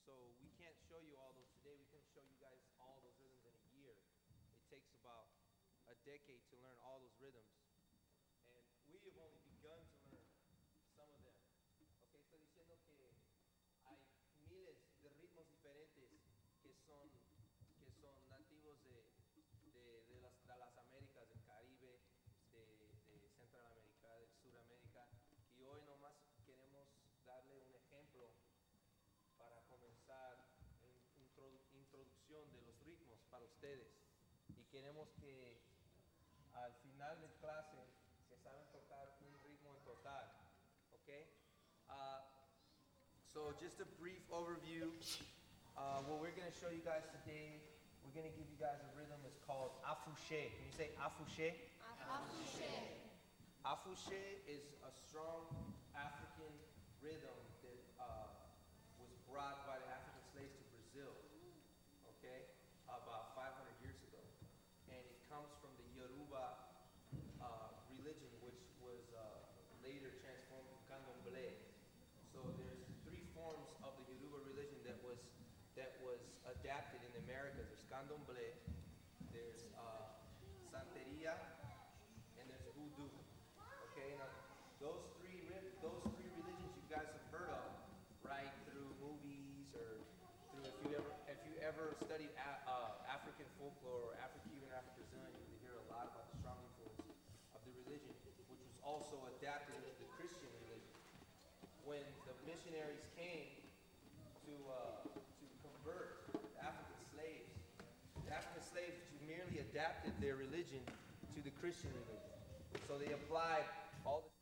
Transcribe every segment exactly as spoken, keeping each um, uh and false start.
So we can't show you all those today. We can show you guys all those rhythms in a year. It takes about a decade to learn all those rhythms. And we have only begun to learn some of them. Okay, estoy diciendo que hay miles de ritmos diferentes que son, que son nativos de, de, de, las, de las Américas, del Caribe, de, de Centroamérica, de Sudamérica. Y hoy nomás queremos darle un ejemplo para comenzar en introdu introducción de los ritmos para ustedes. Y queremos que al final de clase que saben tocar un ritmo en total. Okay? Uh, so just a brief overview. Uh, what we're going to show you guys today, we're going to give you guys a rhythm. It's called afouché. Can you say afouché? Afouché. Afouché is a strong African rhythm that uh, was brought by the African slaves to Brazil, okay, about five hundred years ago. And it comes from the Yoruba uh, religion, which was uh, later transformed to Candomblé. So there's three forms of the Yoruba religion that was that was adapted in the Americas. There's Candomblé, there's uh, Santeria, and there's Voodoo. Okay, now those three those three religions you guys have heard of, right, through movies or through if you ever if you ever studied a, uh, African folklore or Afro-Cuban, Afro-Brazilian, you would hear a lot about the strong influence of the religion, which was also adapted into the Christian religion. When the missionaries came to uh, to convert the African slaves, the African slaves merely adapted their religion to the Christian religion. So they applied all the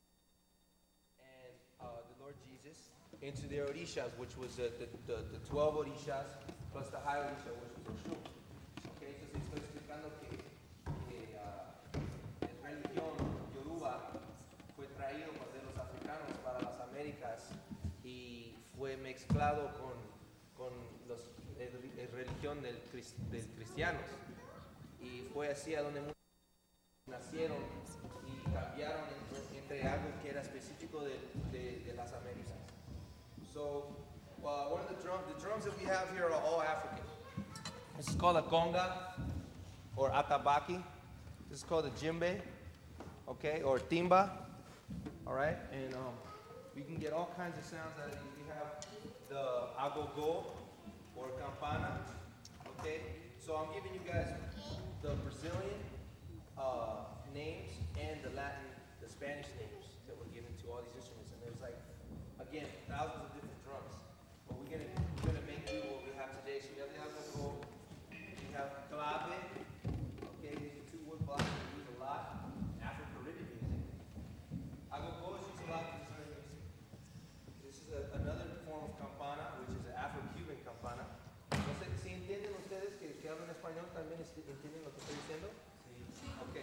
and uh, the Lord Jesus into their orishas, which was uh, the, the, the twelve orishas plus the high orisha, which was Oshun. Okay, entonces estoy explicando que, que uh, la religión Yoruba fue traído de los africanos para las Américas y fue mezclado con, con los, la religión del, del cristianos. Y fue así a donde muchos nacieron y cambiaron entre, entre algo que era específico de, de, de las Américas. So, uh, one of the drums, the drums that we have here are all African. This is called a conga or atabaki. This is called a djembe, okay, or timba. All right, and um, we can get all kinds of sounds out of these. We have the agogo or campana. Okay, so I'm giving you guys the Brazilian uh, names and the Latin, the Spanish names that were given to all these instruments. And there's like, again, thousands of different drums. But we're gonna we're gonna make do what we have today. So we have the agogo, we have clave. Okay, these are two wood blocks that we use a lot in Afro-Caribbean music. Agogo is used a lot in Brazilian music. This is a, another form of campana, which is an Afro-Cuban campana. No sé si entienden ustedes que, que hablan español, también entienden lo que estoy diciendo. Okay.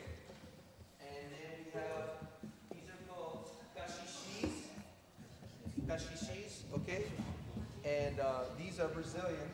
And then we have, these are called cachixis. Cachixis, okay? And uh, these are Brazilian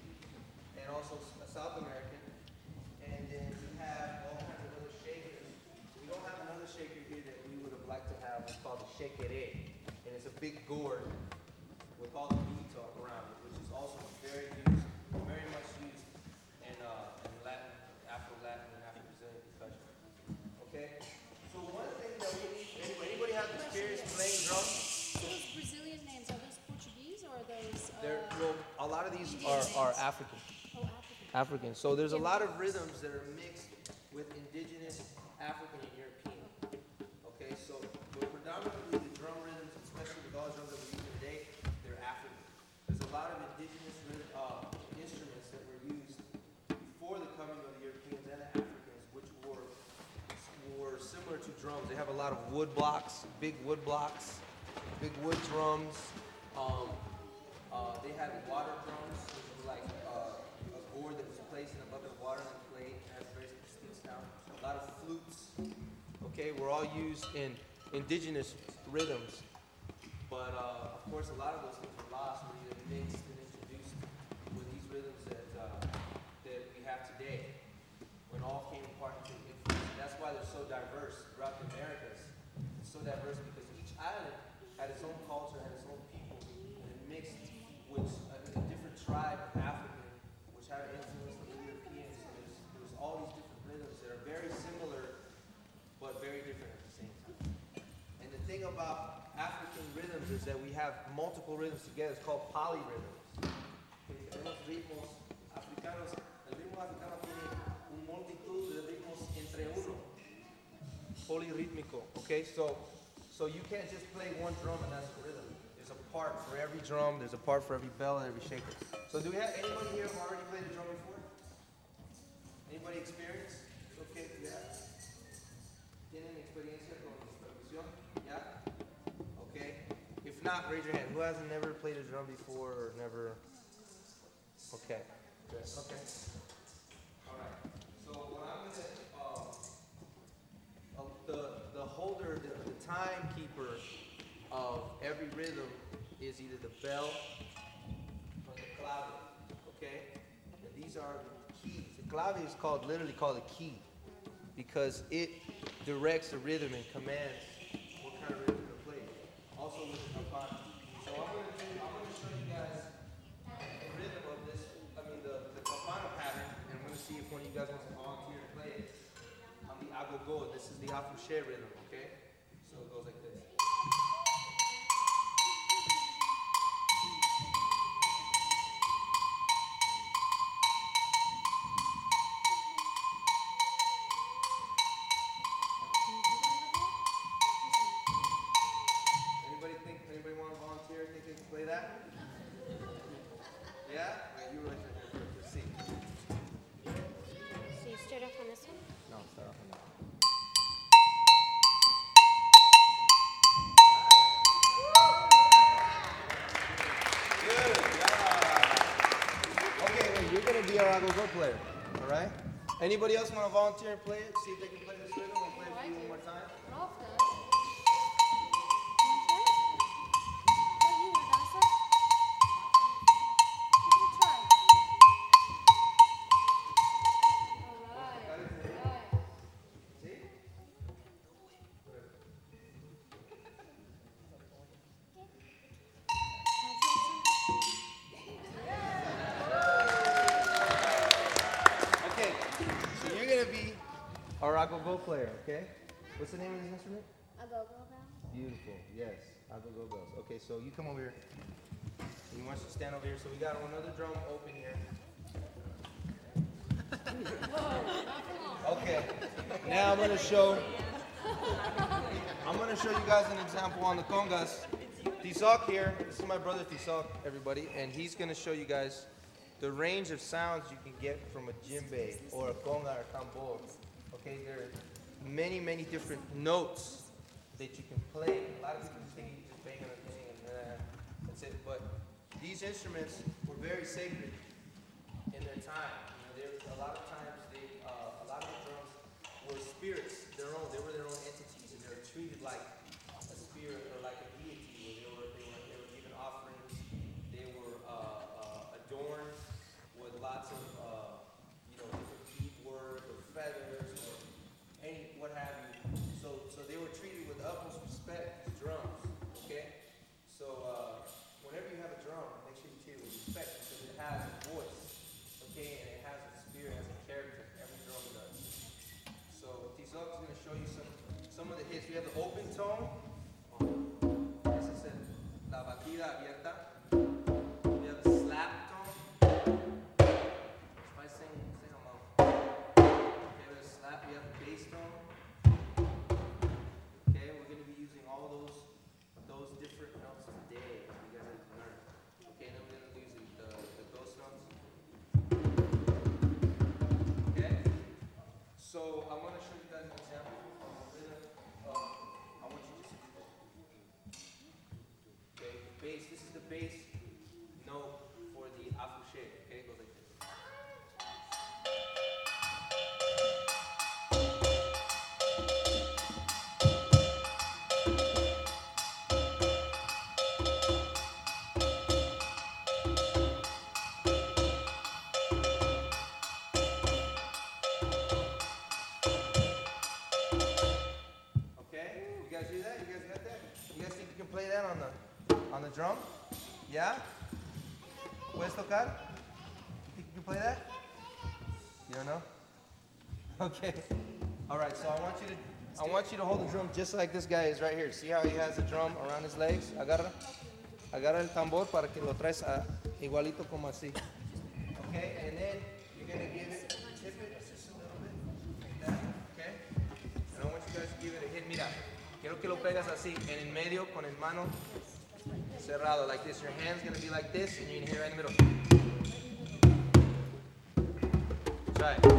and also South American. And then we have all kinds of other shakers. We don't have another shaker here that we would have liked to have. It's called the shekere. And it's a big gourd with all the beads around it, which is also very used, very much used in, uh, in Latin, Afro-Latin, and Afro-Brazilian percussion. Okay? So one thing that we need, anybody, anybody have experience playing drums? Those Brazilian names, are those Portuguese or are those? Uh, There, well, a lot of these are, are African. Oh, African. African. So there's a lot of rhythms that are mixed with indigenous African and European. Okay, so but predominantly the drum rhythms, especially with all the drums that we're using today, they're African. There's a lot of indigenous uh, instruments that were used before the coming of the Europeans and the Africans, which were were similar to drums. They have a lot of wood blocks, big wood blocks, big wood drums. Um, uh, they had water drums, which was like uh, a board that was placed in a bucket of water and played and has a very distinct sound. A lot of flutes. Okay, were all used in indigenous rhythms. But uh, of course, a lot of those things were lost, were either mixed and introduced with these rhythms that uh, that we have today. When all came apart into influence. That's why they're so diverse throughout the Americas. It's so diverse because each island had its own culture, had its own people, and it mixed with uh, thing about African rhythms is that we have multiple rhythms together. It's called polyrhythms. Okay, tenemos ritmos africanos. El ritmo africano tiene un multitud de ritmos entre uno. Polyrítmico. Okay, so so you can't just play one drum and that's the rhythm. There's a part for every drum. There's a part for every bell and every shaker. So do we have anybody here who already played the drum before? Anybody experienced? Okay, yeah. ¿Tienen experiencia con percusión? Yeah? Okay. If not, raise your hand. Who hasn't never played a drum before or never? Okay. Good. Okay. All right. So what I'm gonna, um, uh, the the holder, the, the timekeeper of every rhythm is either the bell or the clave. Okay. And these are the keys. The clave is called literally called a key because it directs the rhythm and commands what kind of rhythm to play. Also with the campana. So I'm gonna do, I'm gonna show you guys the rhythm of this. I mean the the campana pattern, and I'm gonna see if one of you guys wants to volunteer to play it. On the agogo, this is the afuche rhythm. Okay, so it goes like this. Anybody think? Anybody want to volunteer? Think they can play that? Yeah? Wait, you raise your hand first. Let's see. So you start off on this one? No, start off on that. Good job. Okay, wait, you're gonna be our agogo player, all right? Anybody else want to volunteer and play it? See if they can play this rhythm. We'll play it for you one more time. Rolf does. You want to try? Oh, you, Radassa? Give it a try. All right. All right. See? Okay, so you're gonna be our agogo player, okay? What's the name of this instrument? A go-go bell? Beautiful, yes, agogo bells. Okay, so you come over here. You want you to stand over here. So we got another drum open here. Okay, now I'm gonna show. I'm gonna show you guys an example on the congas. Tizoc here. This is my brother Tizoc, everybody, and he's gonna show you guys the range of sounds you can get from a djembe or a conga or tambor. Okay, there are many, many different notes that you can play. A lot of people think you just bang on a thing and uh, that's it. But these instruments were very sacred in their time. You know, there a lot of times they, uh, a lot of the drums were spirits, their own. They were their own entities, and they were treated like a spirit or like a deity. Where they were, they were, they were given offerings. They were uh, uh, adorned with lots of, uh, you know, different beadwork or feathers or any what have you. So, so they were treated with the utmost respect. Drums, okay. So, uh, whenever you have a drum, make sure you treat it with respect because it has a voice, okay, and it has a spirit, has a character. Every drum does. So, Tizoc is going to show you some some of the hits. We have the open tone. This is el, la batida abierta. We have the slap tone. By saying, saying along. Okay, we have a slap. We have the bass tone. Okay, we're going to be using all those those different notes today. So you guys have to learn. Okay, then we're going to use the, the ghost notes. Okay, so I'm going to show you guys an example of a rhythm. Of, I want you to see this. Okay, bass. This is the bass note for the afuche. Okay, it goes like this. Okay, you guys hear that? You guys got that? You guys think you can play that on the on the drum? Yeah? Puedes tocar? You think you can play that? You don't know? Okay. All right. So I want you to I want you to hold the drum just like this guy is right here. See how he has the drum around his legs? Agarra, agarra el tambor para que lo traes a, igualito como así. Okay, and then you're gonna give it, tip it just a little bit, like that, okay? And I want you guys to give it a hit. Mira, quiero que lo pegas así, en el medio con el mano cerrado, like this. Your hand's gonna be like this, and you're gonna hit it right in the middle. Try it.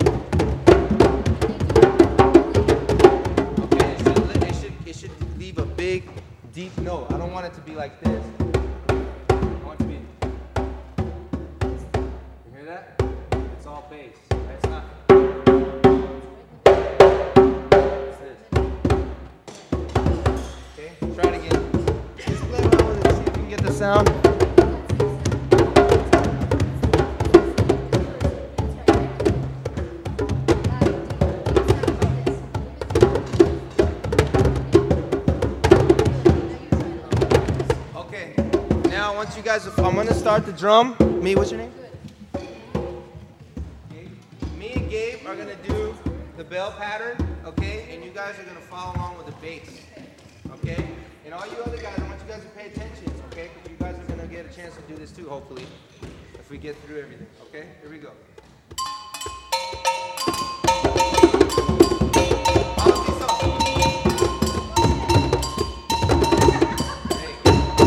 Okay, it should, it should, it should leave a big, deep note. I don't want it to be like this. I want it to be. You hear that? It's all bass. It's not. It's this. Okay, try it again. Just play around with it, see if you can get the sound. Okay, now once you guys, I'm gonna start the drum. Me, what's your name? Me and Gabe are gonna do the bell pattern, okay? And you guys are gonna follow along with the bass, okay? And all you other guys, I want you guys to pay attention, okay? Because you guys are gonna get a chance to do this too, hopefully, if we get through everything, okay? Here we go. Vamos, listo. Hey.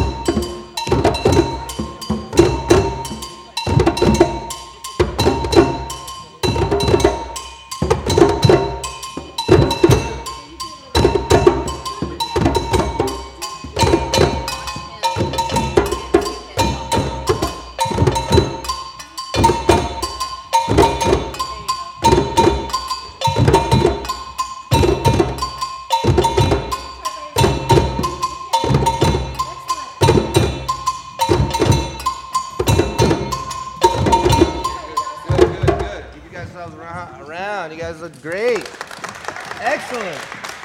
Good, good, good. Give you guys yourselves around, around. You guys look great. Excellent.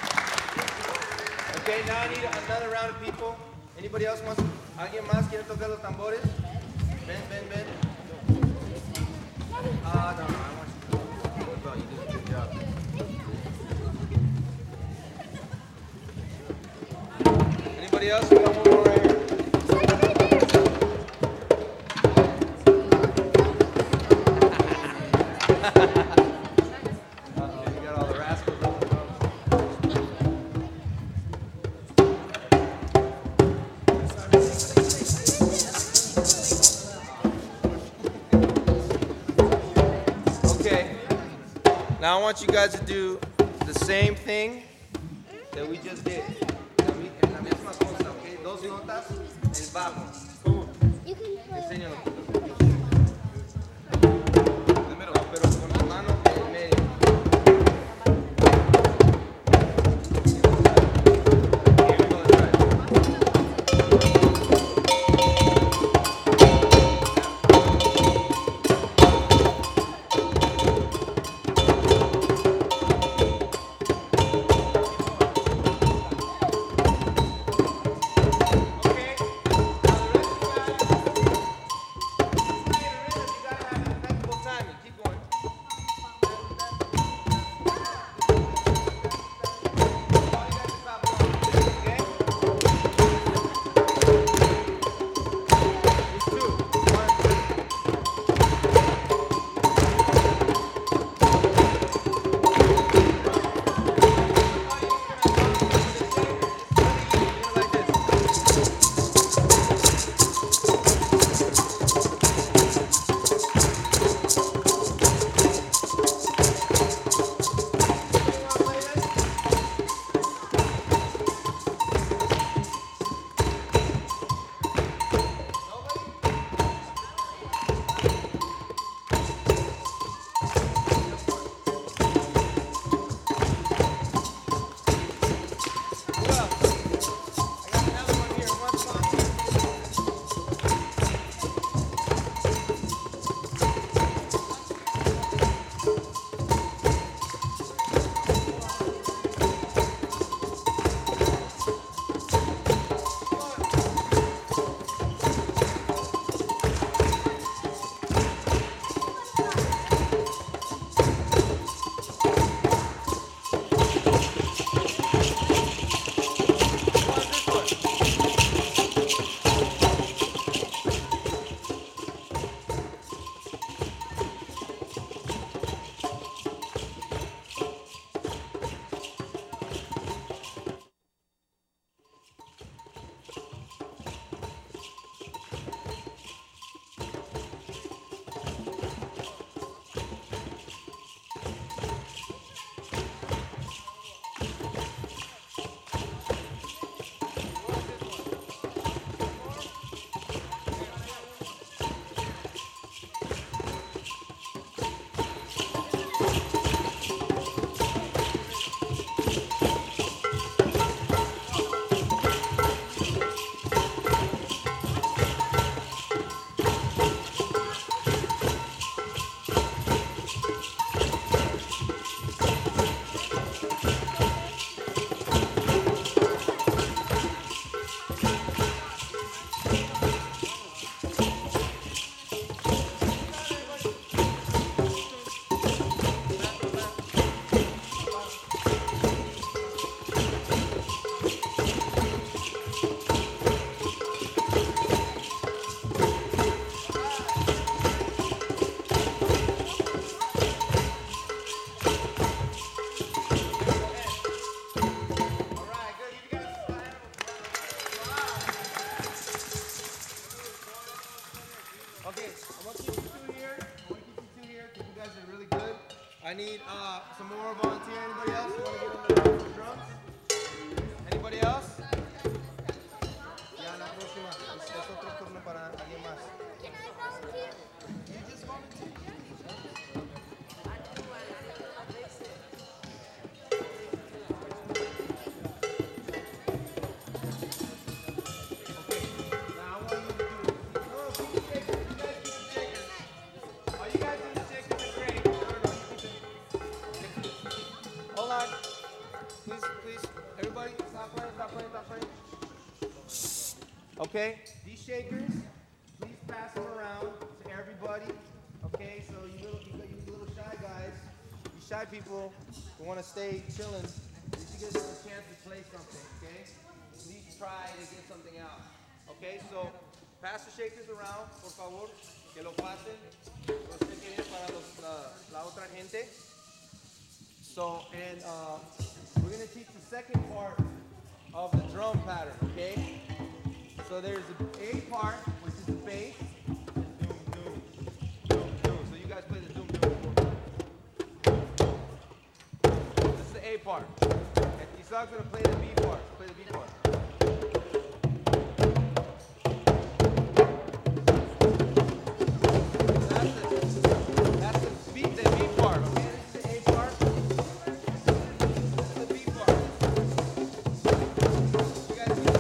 Okay, now I need another round of people. Anybody else wants? ¿Alguien más quiere tocar los tambores? Ven, ven, ven. Ah, no, no, I want you to. What about you? Did a good job. Anybody else? We got one more right here. Uh-oh, you got all the rascals on the drums. Okay. Now I want you guys to do the same thing that we just did. La mi- en la misma cosa, okay? Dos notas, el bajo. You can play. Enséñalo. En el medio, pero con la mano en el medio. Here we go, try it. Okay. Now the rest of you guys, need uh, some more volunteer. Anybody else want to get on the, on the drums? Anybody else? Ya, la próxima. Es, es otro turno para alguien más. Can I volunteer? You just volunteer. Okay. Now I want you to do. No, no, keep the shakers. You guys keep the shakers. Oh, you guys do the shakers are great. No, no, no. You keep it. Hold on. Please, please. Everybody, stop playing, stop playing, stop playing. Okay, these shakers, please pass them around to everybody. Okay, so you little, you, you little shy guys, you shy people who want to stay chilling, at least you get a chance to play something. Okay, at least try to get something out. Okay, so pass the shakers around, por favor, que lo pasen. Los que vienen para los, la, la otra gente. So, and uh, we're gonna teach the second part of the drum pattern. Okay. So there's the A part, which is the bass. Doom, doom, doom, doom. So you guys play the doom, doom. This is the A part. And Isaac gonna play the B part. Play the B part. That's the, that's the B, the B part. Okay, this is the A part. This is the B part. You guys do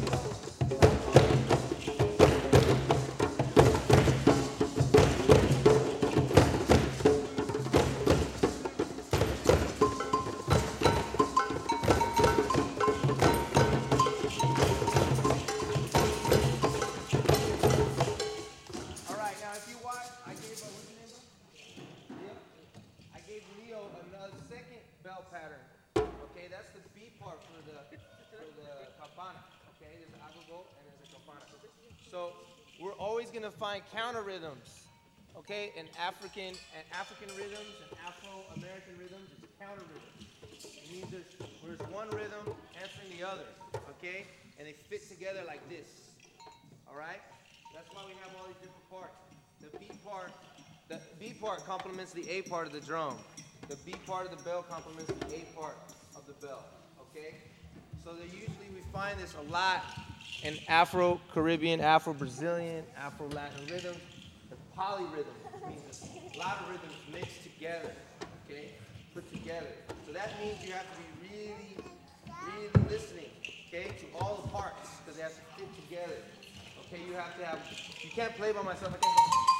All right, now if you watch, I gave, uh, what's your name, bro? Leo? I gave Leo another second bell pattern. Okay, that's the B part for the for the campana. Okay, there's an agogo and there's a campana. So we're always gonna find counter rhythms. Okay, and African and African rhythms and Afro-American rhythms is counter rhythms. It means there's, there's one rhythm answering the other. Okay, and they fit together like this. All right. That's why we have all these different parts. The B part, the B part complements the A part of the drum. The B part of the bell complements the A part of the bell. Okay? So they usually we find this a lot in Afro-Caribbean, Afro-Brazilian, Afro-Latin rhythms. The polyrhythm means there's a lot of rhythms mixed together. Okay? Put together. So that means you have to be really, really listening. Okay? To all the parts because they have to fit together. Okay, you have to have, you can't play by myself. I can't,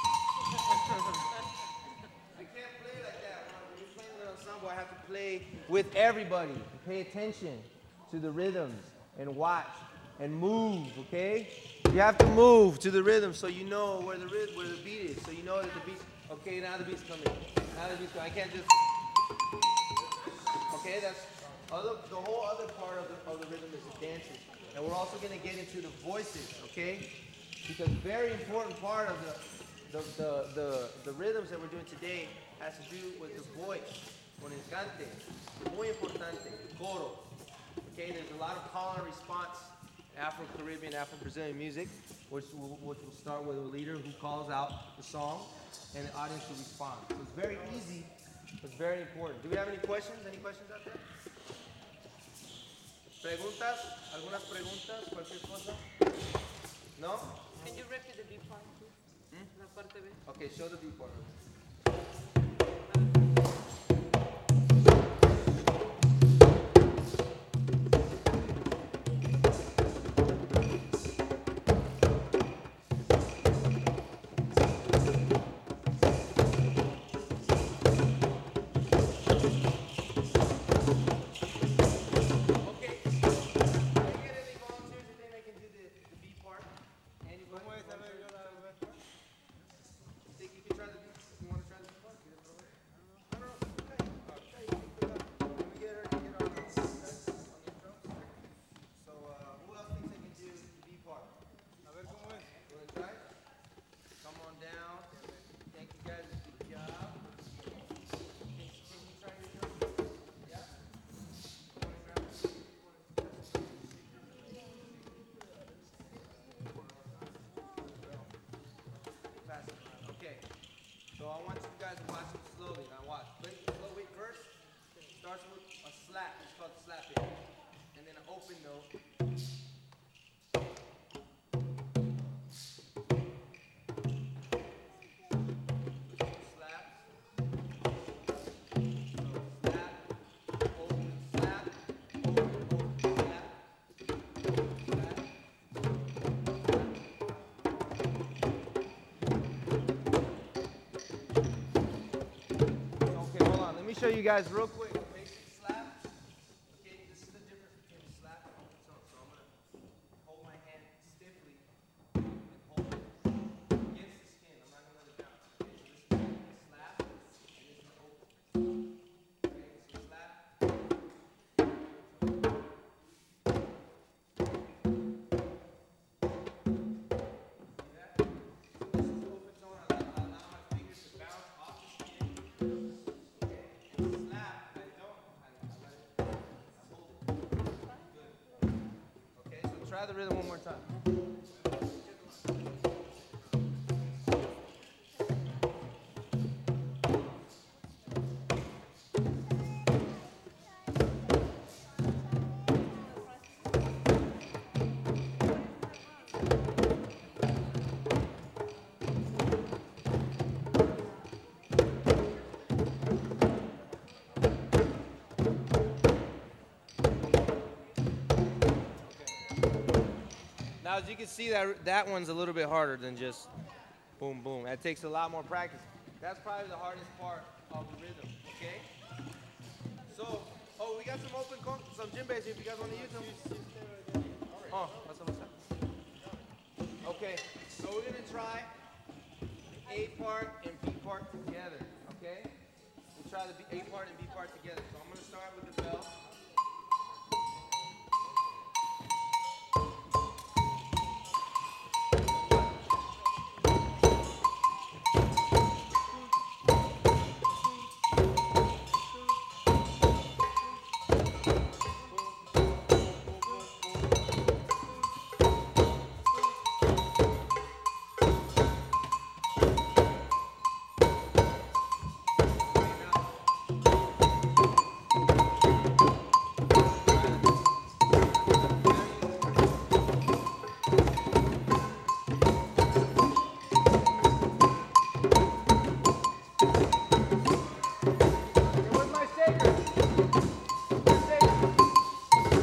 I can't play like that. When you're playing with an ensemble, I have to play with everybody. Pay attention to the rhythms and watch and move, okay? You have to move to the rhythm so you know where the rhythm, where the beat is. So you know that the beat, okay, now the beat's coming. Now the beat's coming. I can't just, okay, that's, other, the whole other part of the, of the rhythm is the dances. And we're also going to get into the voices, okay? Because very important part of the, the, the, the, the rhythms that we're doing today has to do with the voice, con el cante. Muy importante, the coro. Okay, there's a lot of call and response, Afro-Caribbean, Afro-Brazilian music, which will, which will start with a leader who calls out the song, and the audience will respond. So it's very easy, but it's very important. Do we have any questions? Any questions out there? ¿Preguntas? ¿Algunas preguntas? ¿Cualquier cosa? ¿No? Can you repeat the B part, please? La parte B. Okay, show the B part. So I want you guys to watch it slowly. Now watch. Play, slow starts with a slap. It's called slapping. And then an open note. Slap. So slap, open, slap, open, open, slap, slap. Okay, hold on. Let me show you guys real quick. Basic slap. Okay, this is the difference between a slap and open tone. So I'm gonna hold my hand stiffly and hold it against the skin. I'm not gonna let it bounce. Okay, so this is a slap and this is an open. Okay, so slap. See that? So this is open tone. I allow, I allow my fingers to bounce off the skin. Okay, and slap. I don't. I, I let it. I hold it. Good. Okay, so try the rhythm one more time. Now, as you can see, that that one's a little bit harder than just boom, boom. That takes a lot more practice. That's probably the hardest part of the rhythm, okay? So, oh, we got some open, con- some djembes here if you guys want to use them. Oh, what's up, what's up? Okay, so we're going to try the A part and B part together, okay? We'll try the B- A part and B part together. So I'm going to start with the bell. Where's my shaker? Where's the shaker?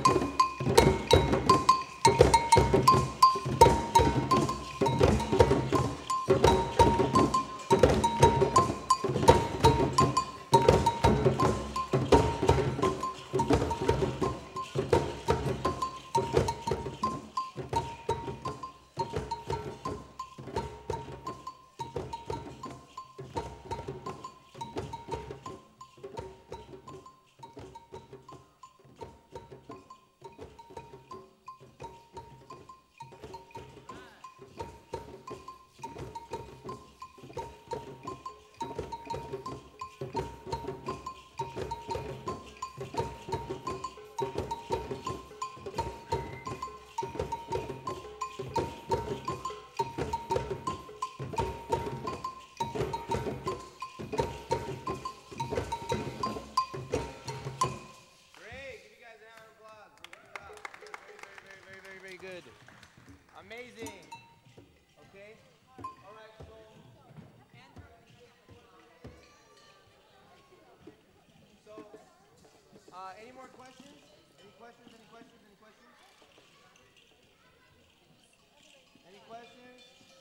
Great. Give you guys a round of applause. Good job. Good. Very, very, very, very, very, very good. Amazing. Okay. All right. So, so uh, any more questions? Any questions? Any questions? Any questions? Any questions?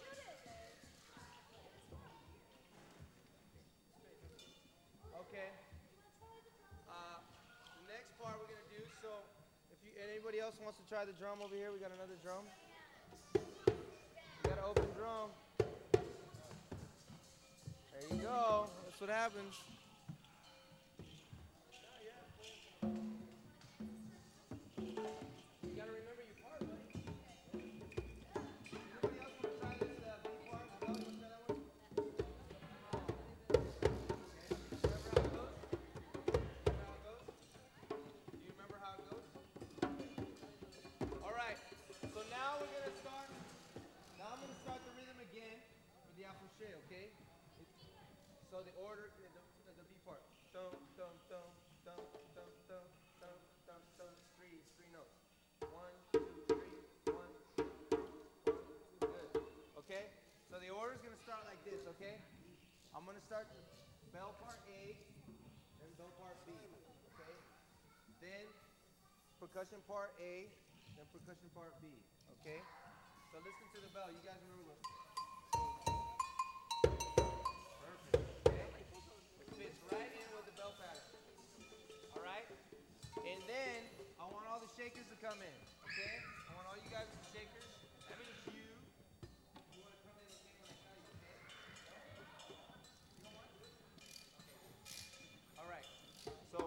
Okay. Uh, the next part we're gonna do. So, if you anybody else wants to try the drum over here, we got another drum. We got an open drum. There you go. That's what happens. You gotta remember your part, buddy. Anybody else want to try this uh, B part? Go, you wanna try that one? Okay. Remember how it goes? Remember how it goes? Do you remember how it goes? All right. So now we're gonna start. Now I'm gonna start the rhythm again for the approché, okay? So the order, the, the, the B part. Dum, dum, dum, dum, order's gonna start like this, okay? I'm gonna start bell part A, then bell part B, okay? Then percussion part A, then percussion part B, okay? So listen to the bell. You guys remember what? Perfect, okay? It fits right in with the bell pattern. All right? And then I want all the shakers to come in, okay? I want all you guys to shakers. That means you. You want to come in, okay, when I tell you, okay? You don't want to? Okay. All right. So,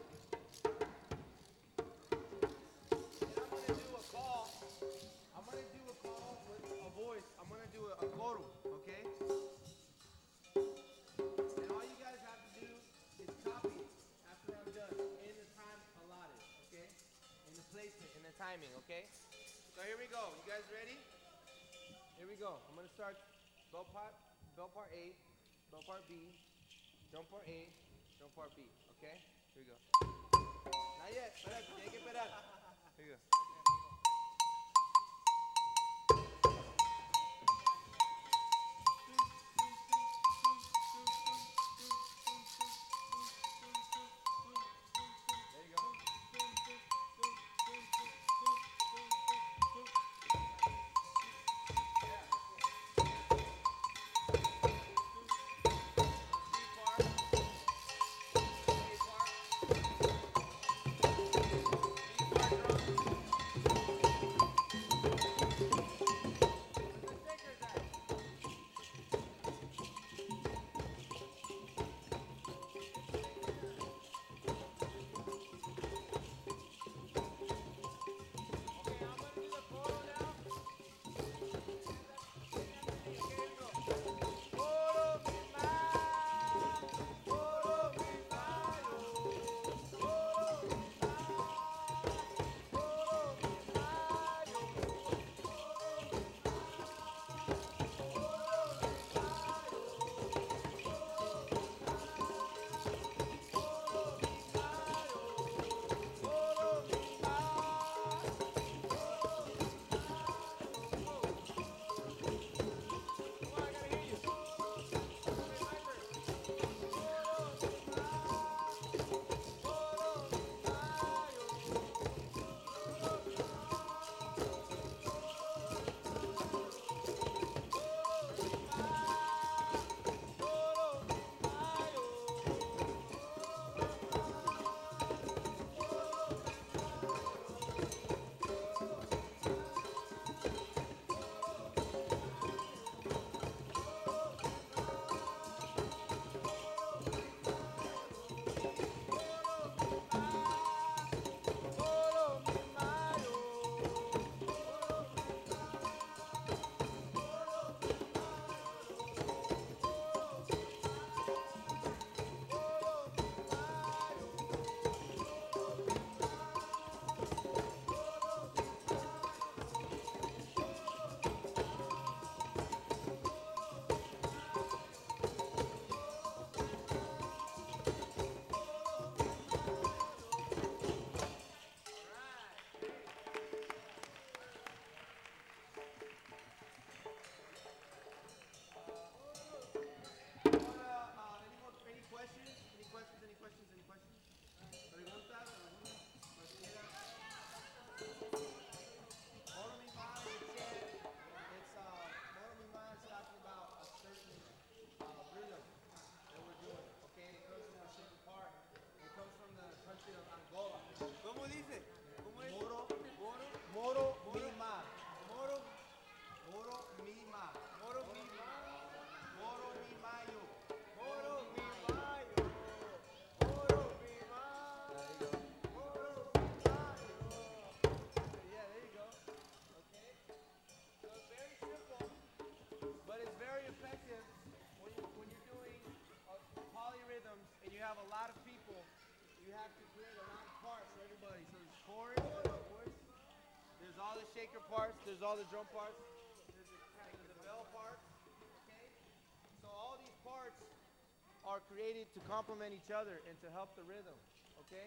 and I'm gonna do a call. I'm gonna do a call with a voice. I'm gonna do a, a coro, okay? And all you guys have to do is copy it after I'm done in the time allotted, okay? In the placement, in the timing, okay? So here we go. You guys ready? Here we go. I'm gonna start bell part, bell part A, bell part B, drum part A, drum part B, okay? Here we go. Not yet. Espérate, tiene que esperar. Here we go. There you go. have a lot of people, you have to create a lot of parts for everybody. So there's chorus, there's voice, there's all the shaker parts, there's all the drum parts, there's the, there's the bell parts, okay? So all these parts are created to complement each other and to help the rhythm, okay?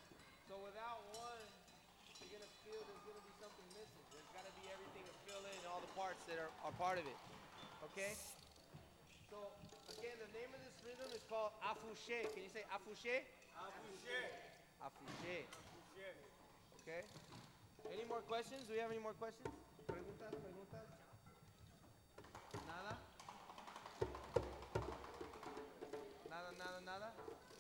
So without one, you're gonna feel there's gonna be something missing. There's gotta be everything to fill in all the parts that are, are part of it, okay? So, again, the name of this rhythm is called afouché. Can you say afouché? Afouché. Afouché. Okay. Any more questions? Do we have any more questions? Preguntas, preguntas? Nada? Nada, nada, nada?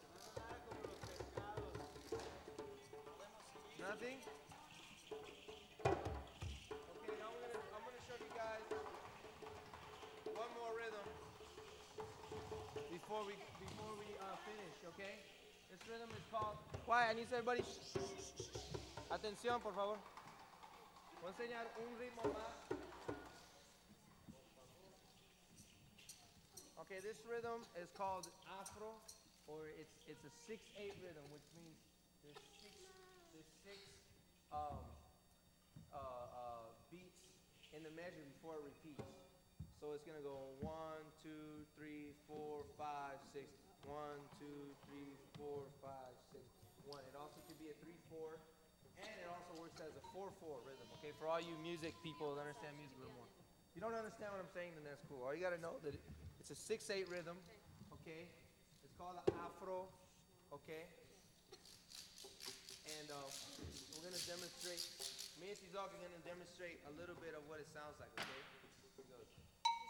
Nothing? Okay, now we're gonna, I'm gonna show you guys one more rhythm before we before we uh, finish, okay? This rhythm is called. Quiet, I need everybody. Atención, por favor. Voy a enseñar un ritmo más. Okay, this rhythm is called Afro, or it's it's a six eight rhythm, which means there's six there's six um, uh, uh, beats in the measure before it repeats. So it's gonna go one, two, three, four, five, six. One, two, three, four, five, six, one. It also could be a three four, and it also works as a four four rhythm. Okay, for all you music people that understand music a little more. If you don't understand what I'm saying, then that's cool. All you gotta know that it, it's a six eight rhythm. Okay, it's called the Afro. Okay, and uh, we're gonna demonstrate. Me and Tizok are gonna demonstrate a little bit of what it sounds like. Okay, here it goes.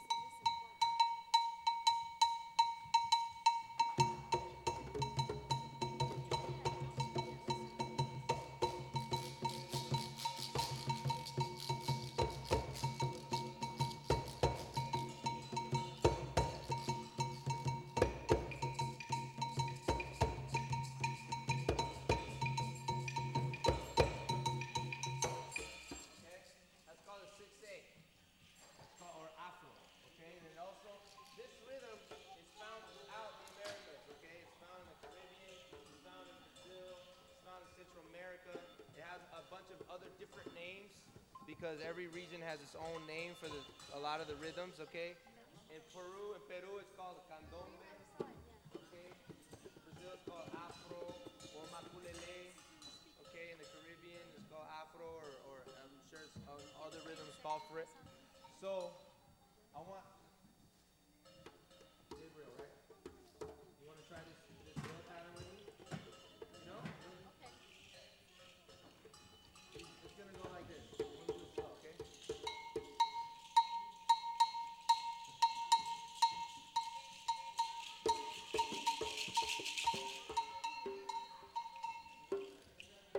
Okay, that's called a six eight. Or Afro, okay? And then also, this rhythm is found throughout the Americas, okay? It's found in the Caribbean, it's found in Brazil, it's found in Central America. It has a bunch of other different names because every region has its own name for the, a lot of the rhythms, okay? In Peru, in Peru, it's called the candombe, okay? Brazil, it's called Afro or maculele, okay? In the Caribbean, it's called Afro, or, or I'm sure it's, uh, other rhythms called for it. So, I want Gabriel, right? You want to try this this drill pattern with me? No? Okay. It's gonna go like this. We're gonna do it slow, okay?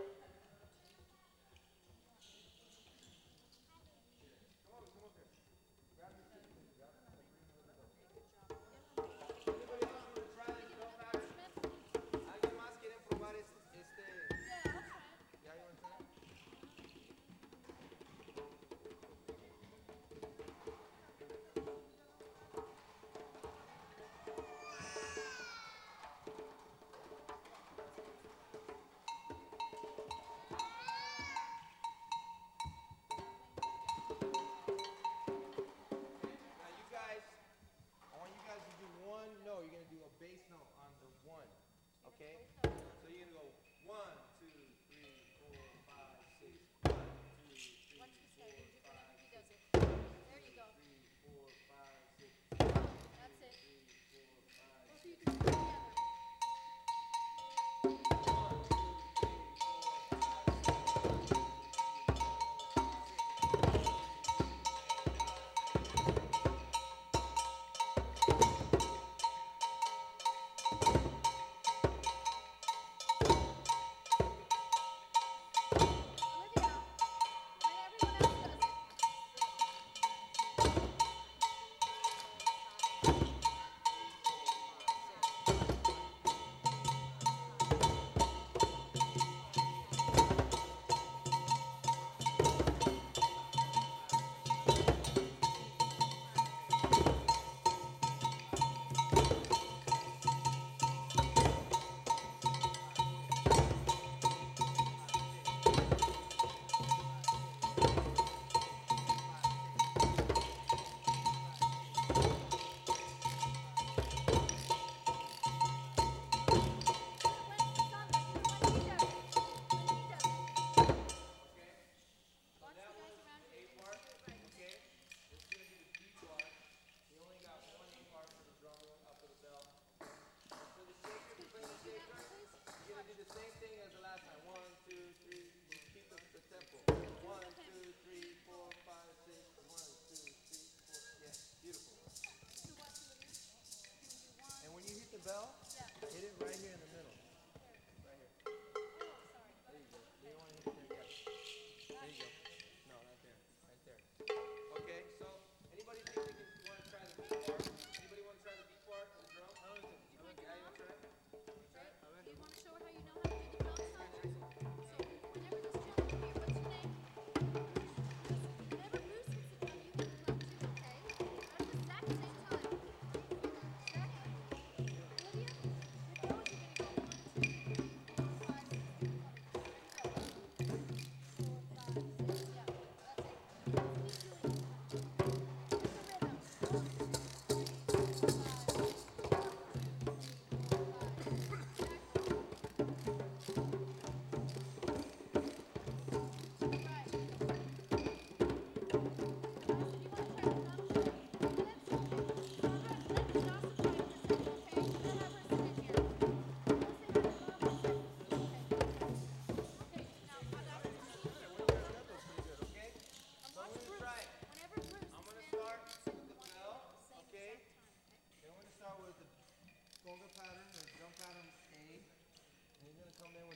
Come on, come up here.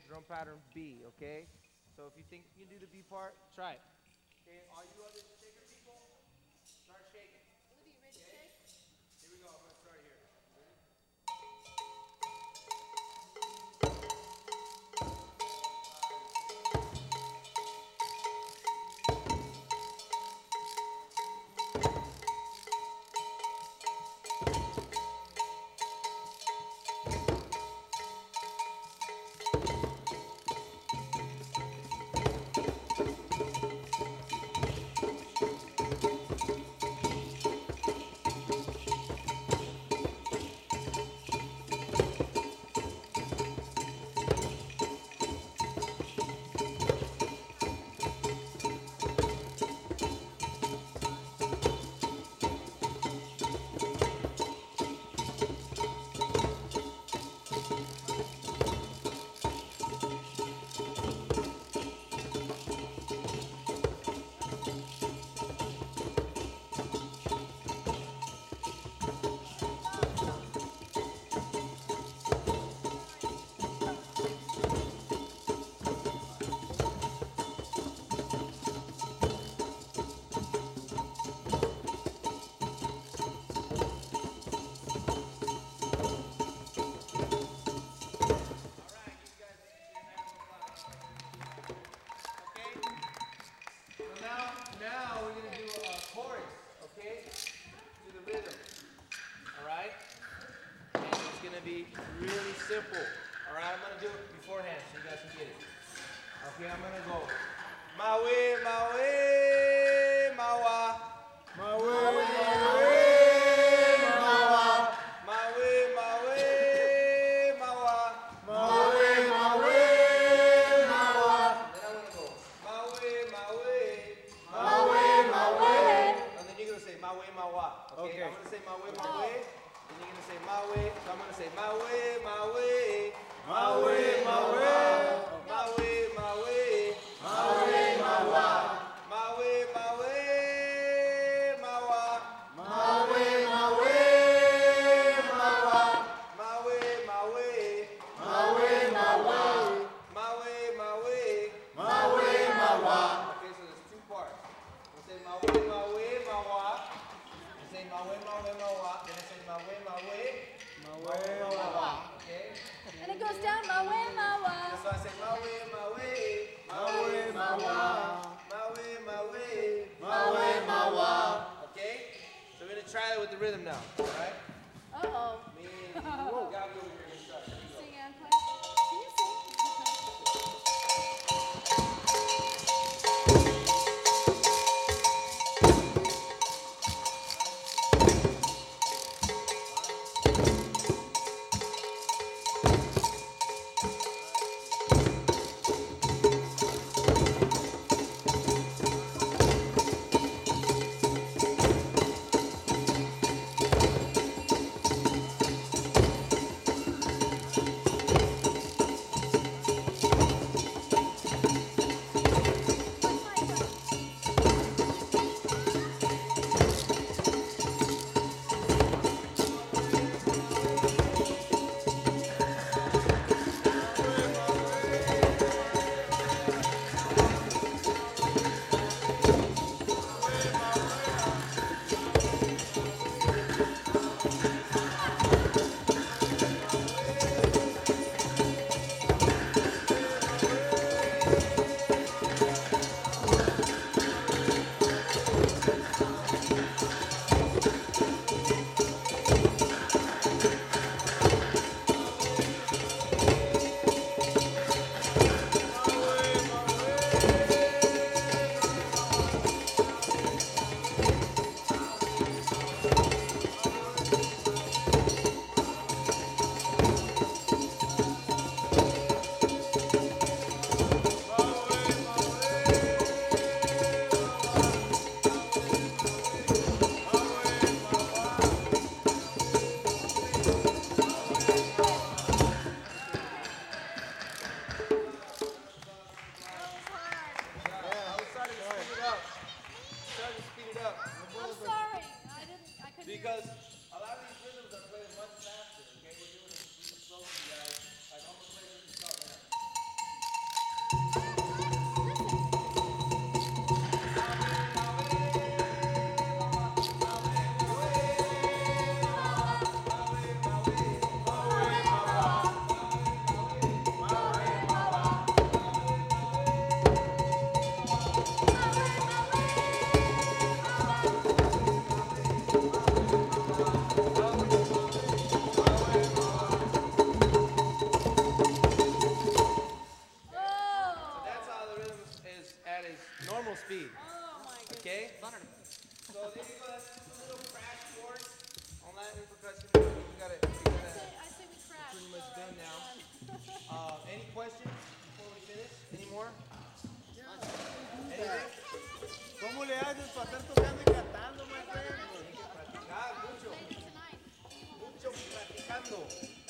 drum pattern B, okay? So if you think you can do the B part, try it. Okay, all you other shaker people, start shaking. Olivia, you ready to shake? Here we go, I'm gonna start here. Ready? Really simple. All right, I'm gonna do it beforehand so you guys can get it. Okay, I'm gonna go. My way, my way, my wa. My way, my way, my wa. My way, my way, my wa. My way, my way, my wa. Then I'm gonna go. My way, my way, my way, my way. And then you're gonna say my way, my wa. Okay, I'm gonna say my way, my way. Then you're gonna say my way. So I'm gonna say my way, my way, my way, my way, my way, my way, my way, my wa, my way, my way, my wa, my way, my way, my wa, my way, my way, my way, my wa, my way, my way, my way, my wa. Okay, so there's two parts. I say my way, my way, my wa. I say my way, my way, my wa. Then I say my way, my way. Okay? And it goes down, my way, my way. So I say my way, my way, my way, my wa, my way, my way, my way, my wa. Okay? So we're gonna try it with the rhythm now. All right? Uh-oh. Me and Gabby over here gonna start. Here we go. Sing and play. Can you sing? Because a lot of these rhythms are played much faster, okay? We're doing it really slow for you guys. Like, I'm gonna play this start right now. para estar tocando y cantando, my friend. Practicar mucho, mucho practicando.